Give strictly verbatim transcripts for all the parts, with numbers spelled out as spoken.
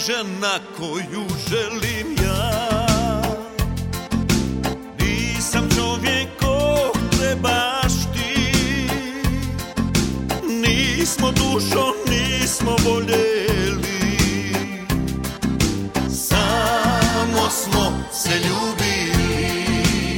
žena koju želim ja. Nisam čovjek ko trebaš ti, nismo dušo, nismo voljeli, samo smo se ljubili.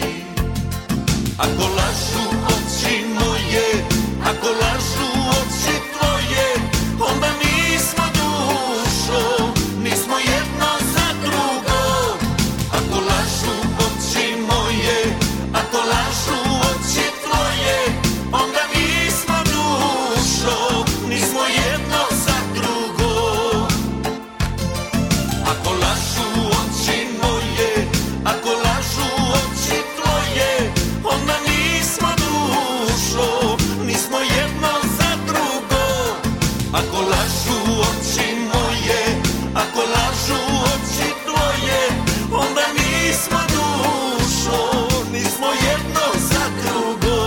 Ako lažu oči moje, ako lažu oči tvoje, onda nismo dušo, nismo jedno za drugo. Ako lažu oči moje, ako lažu oči tvoje, onda nismo dušo, nismo jedno za drugo. Ako lažu oči moje, ako lažu oči tvoje, onda nismo dušo, nismo jedno za drugo. Ako lažu oči moje, ako lažu oči tvoje, onda nismo dušo, nismo jedno za drugo.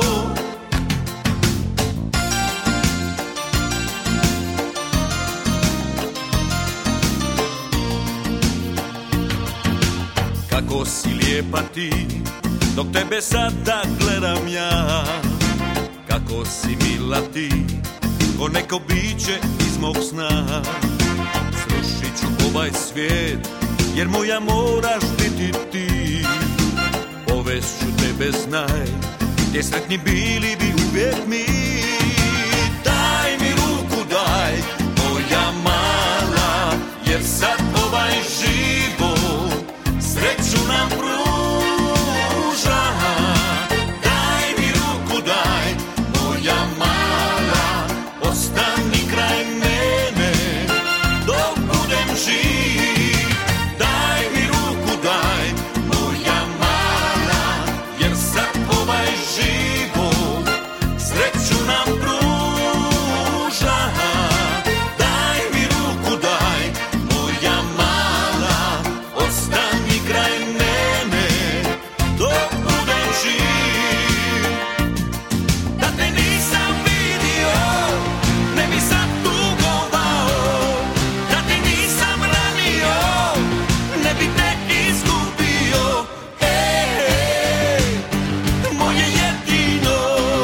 Kako si lijepa ti, dok tebe sada gledam ja. Kako si mila ti, ko neko biće iz mog sna. Srušit ću ovaj svijet, jer moja moraš biti ti. Povest ću tebe, znaj, gdje sretni bili bi uvijek mi. Daj mi ruku, daj, moja mala, jer sad ovaj život sreću nam pruža. Daj mi ruku, daj, moja mala, ostani kraj mene dok budem živ. Daj mi ruku, daj, moja mala, jer sad ovaj život sreću nam pruža. Daj mi ruku, daj, moja mala, ostani kraj mene dok budem živ. Da te nisam vidio, ne bi sad tugovao. Da te nisam ranio, ne bi te izgubio. Ej, moje jedino.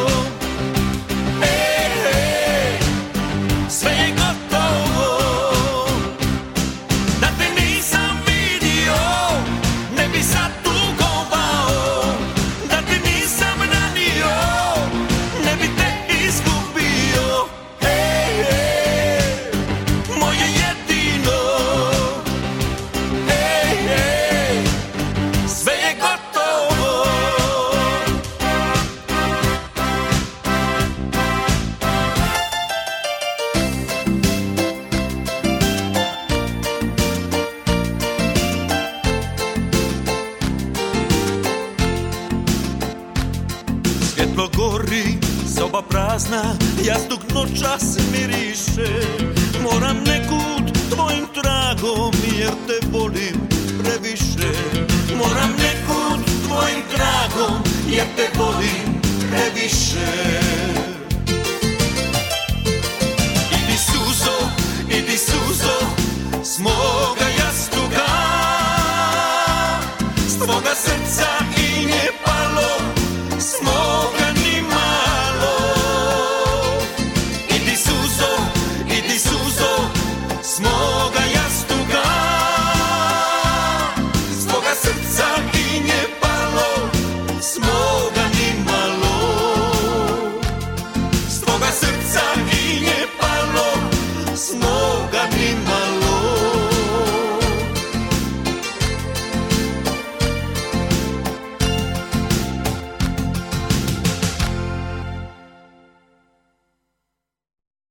Ej, sve je gotovo. Da te nisam vidio, ne bi sad tugovao. Da te nisam ranio, ne bi te izgubio. Ej, ej, moje jedino. Ej, ej, sve je gotovo. Svjetlo gori, soba prazna, jastuk noćas miriše. Moram nekud tvojim tragom, jer te volim previše. Moram nekud tvojim tragom, jer te volim previše.